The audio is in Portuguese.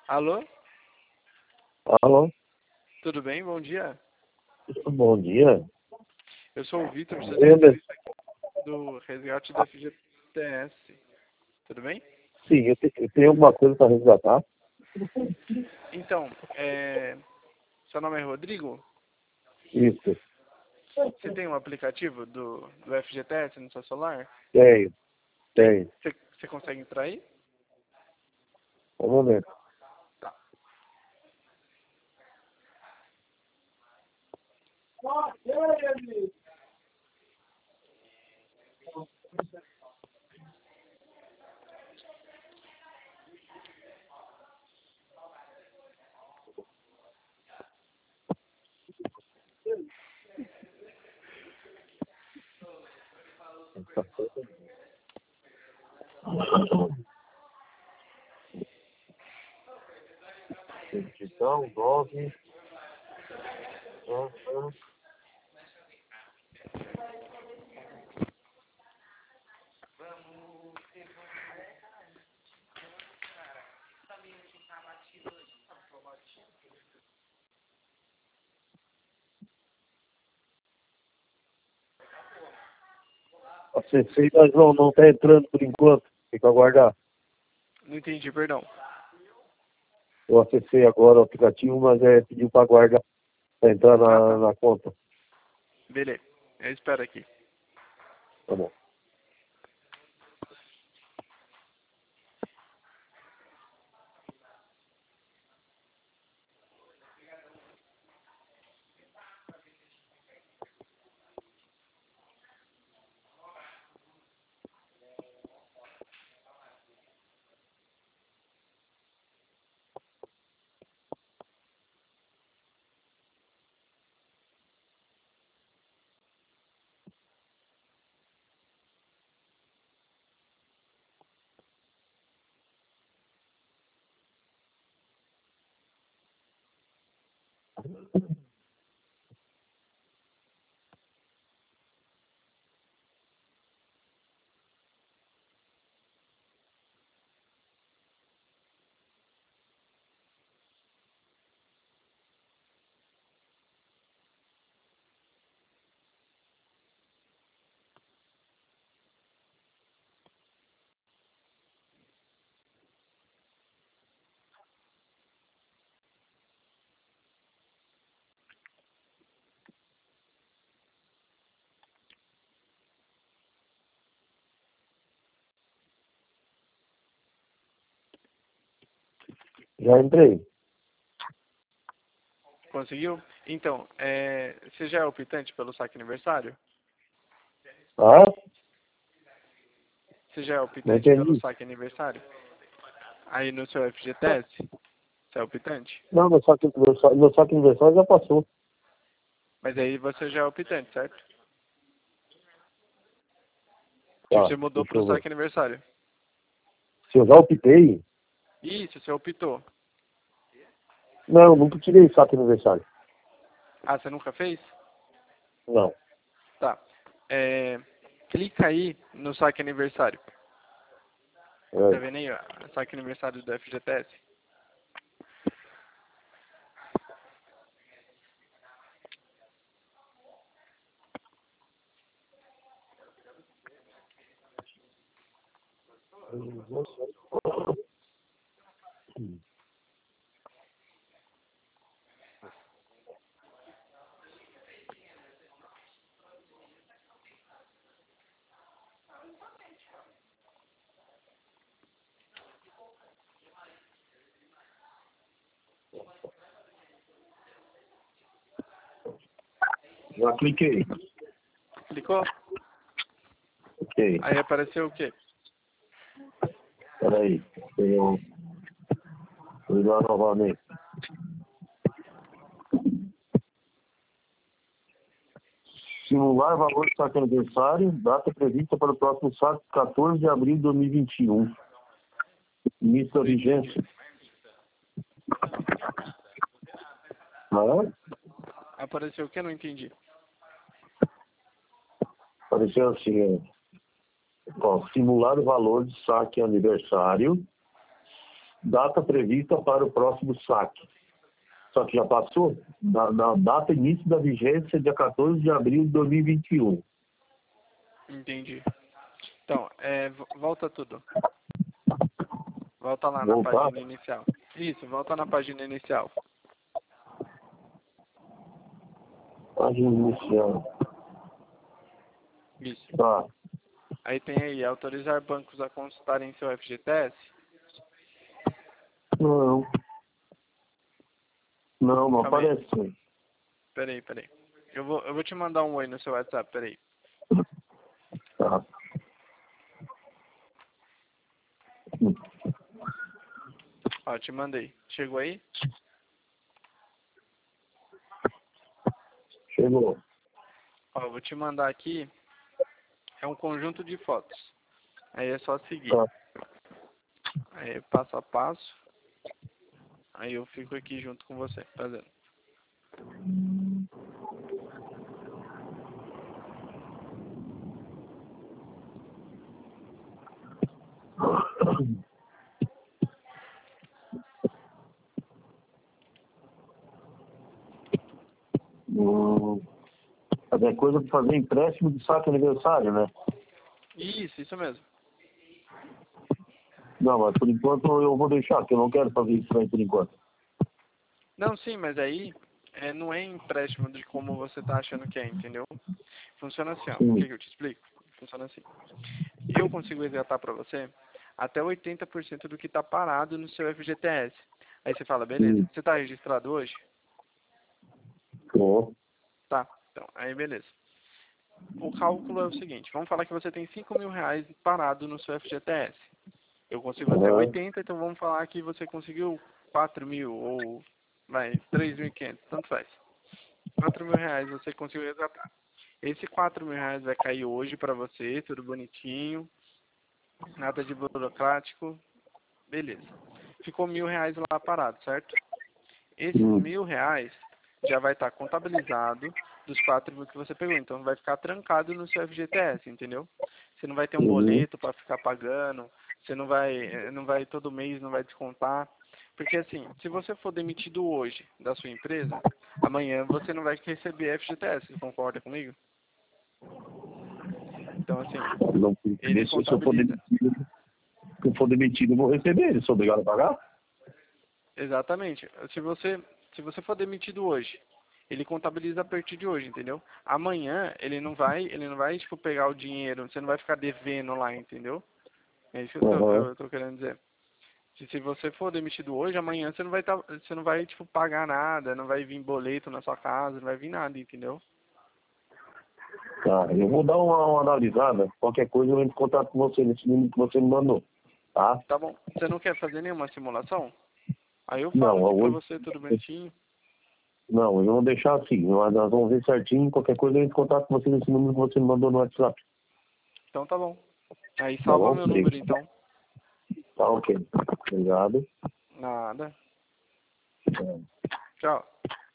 Alô? Alô, Tudo bem? Bom dia. bom dia. Eu sou o Vitor, Oi, setorista do resgate do FGTS. Tudo bem? Sim, eu tenho alguma coisa para resgatar. Então, seu nome é Rodrigo? Isso, Você tem um aplicativo do FGTS no seu celular? tenho, Tem? tenho. Você consegue entrar aí? Um momento. Tá. Então, 9. Acessei, mas não está entrando por enquanto. Tem que aguardar. Não entendi, perdão. Eu acessei agora o aplicativo, mas pediu para aguardar para entrar Tá. na conta. Beleza. Eu espero aqui. Tá bom. Já entrei. Conseguiu? Então, você já é optante pelo saque aniversário? Ah, Você já é não optante pelo entendi. saque aniversário? Aí no seu FGTS? Você é optante? Não, meu saque universal já passou. Mas aí você já é optante, certo? Tipo, Tá, você mudou deixa pro eu ver. saque aniversário. Se eu já optei, Isso, você optou. não, nunca tirei saque aniversário. Ah, você nunca fez? Não. Tá. Clica aí no saque aniversário. Tá É. vendo aí, ó? Saque aniversário do FGTS. Já cliquei. Clicou? Ok. Aí apareceu o quê? Peraí. Eu vou lá novamente. Simular valor de saque aniversário, data prevista para o próximo saque, 14 de abril de 2021. Início da vigência. Ah, Apareceu o quê? Não entendi. apareceu assim, ó, simular o valor de saque aniversário, data prevista para o próximo saque. Só que já passou? Na data início da vigência, dia 14 de abril de 2021. Entendi. Então, volta tudo. Volta lá na Voltar? página inicial. Isso, volta na página inicial. Página inicial. Isso. Tá. Aí tem aí, autorizar bancos a consultarem seu FGTS. Não. Não Calma aí. aparece. Peraí. Eu vou te mandar um oi no seu WhatsApp, peraí. Tá. Ó, te mandei. Chegou aí? Chegou. Ó, eu vou te mandar aqui. É um conjunto de fotos. Aí é só seguir. Tá. Aí passo a passo. Aí eu fico aqui junto com você, fazendo. É coisa para fazer empréstimo de saque aniversário, né? Isso mesmo. Não, mas por enquanto eu vou deixar, porque eu não quero fazer isso aí por enquanto. Não, sim, mas aí não é empréstimo de como você tá achando que é, entendeu? Funciona assim, ó. O que eu te explico? Funciona assim. Eu consigo resgatar para você até 80% do que tá parado no seu FGTS. Aí você fala, beleza, você tá registrado hoje? Tô. Tá, então, aí beleza. O cálculo é o seguinte, vamos falar que você tem 5 mil reais parado no seu FGTS. Eu consigo até 80, então vamos falar que você conseguiu 4 mil ou 3.500, tanto faz. 4 mil reais você conseguiu resgatar. Esse 4 mil reais vai cair hoje para você, tudo bonitinho, nada de burocrático, beleza. Ficou 1.000 reais lá parado, certo? Esses 1.000 reais já vai estar contabilizado dos 4 mil que você pegou, então vai ficar trancado no seu FGTS, entendeu? Você não vai ter um boleto para ficar pagando, você não vai todo mês, não vai descontar. Porque assim, se você for demitido hoje da sua empresa, amanhã você não vai receber FGTS, você concorda comigo? Então assim, ele Se eu contabiliza. for demitido, eu vou receber, eu sou obrigado a pagar? Exatamente. Se você for demitido hoje, ele contabiliza a partir de hoje, entendeu? Amanhã ele não vai tipo pegar o dinheiro, você não vai ficar devendo lá, entendeu? É isso que eu tô querendo dizer. Se você for demitido hoje, amanhã você não vai tipo pagar nada, não vai vir boleto na sua casa, não vai vir nada, entendeu? Tá, eu vou dar uma analisada, qualquer coisa eu entro em contato com você nesse número que você me mandou, tá? Tá bom. Você não quer fazer nenhuma simulação? Aí eu Não, falo aqui pra hoje, você tudo bonitinho. não, eu vou deixar assim, nós vamos ver certinho, qualquer coisa eu entro em contato com você nesse número que você me mandou no WhatsApp. Então tá bom. Aí Tá salva bom? meu número então. Tá ok. Obrigado. Nada. É. Tchau.